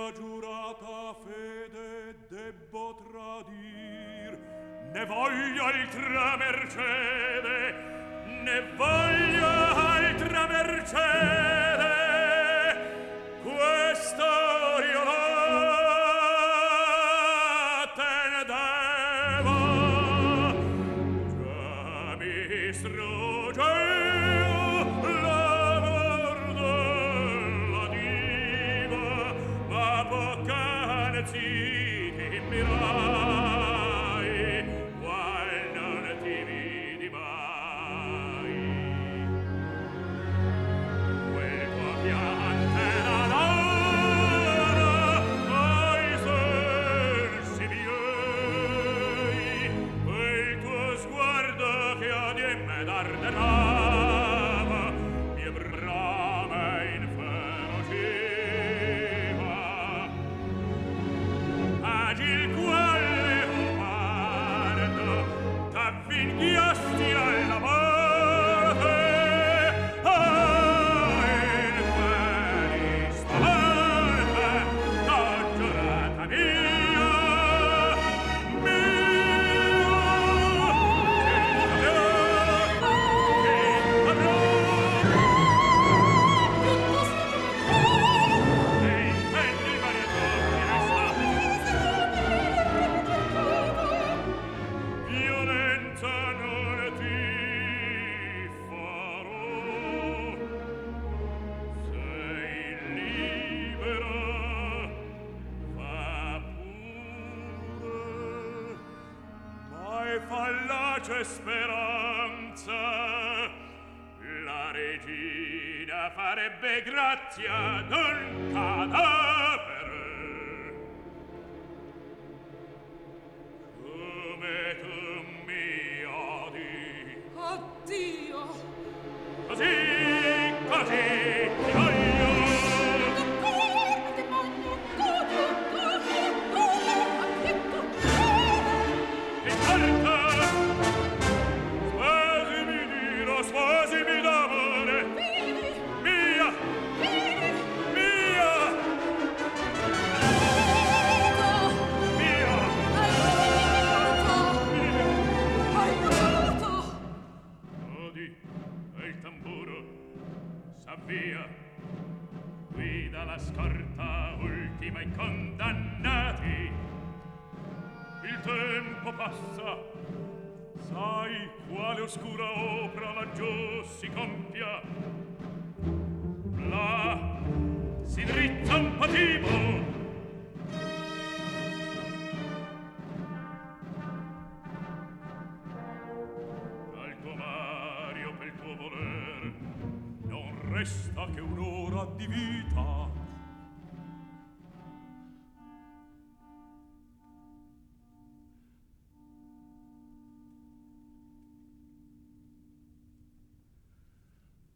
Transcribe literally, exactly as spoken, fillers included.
mia giurata fede debbo tradir, ne voglio altra mercede, ne voglio altra mercede, questo io non te ne devo. Già mi strugge l'amor della diva, ma poc'anzi ti mirai, qual non ti vidi mai. Quel tuo piante d'adoro ai sensi miei, quel tuo sguardo che a di me d'arderava, mie brame inferoceva. Agil quale leopardo t'avvinghiasti alla morte, ah, in questa volta t'ho giurata mia, mia, che t'avrò, che t'avrò. E intendi il varietone resta violenza non ti farò, sei libera, fa pure, ma è fallace speranza, la regina farebbe grazia d'un cadavere. Come tu mi odi, Addio! così, così ti voglio. D'accordo, demonio! Gode, gode, gode! Acchietto, gode! E certo, sposimi Dio, sposimi d'amore, Vieni, mia, vieni! mia, Aiuto! mia. Aiuto! Aiuto! Odi, e il tamburo s'avvia, guida la scorta ultima i condannati. Il tempo passa, sai quale oscura opera laggiù si compia. Là si drizza un patimo, al tuo Mario pel tuo voler non resta che un'ora di vita.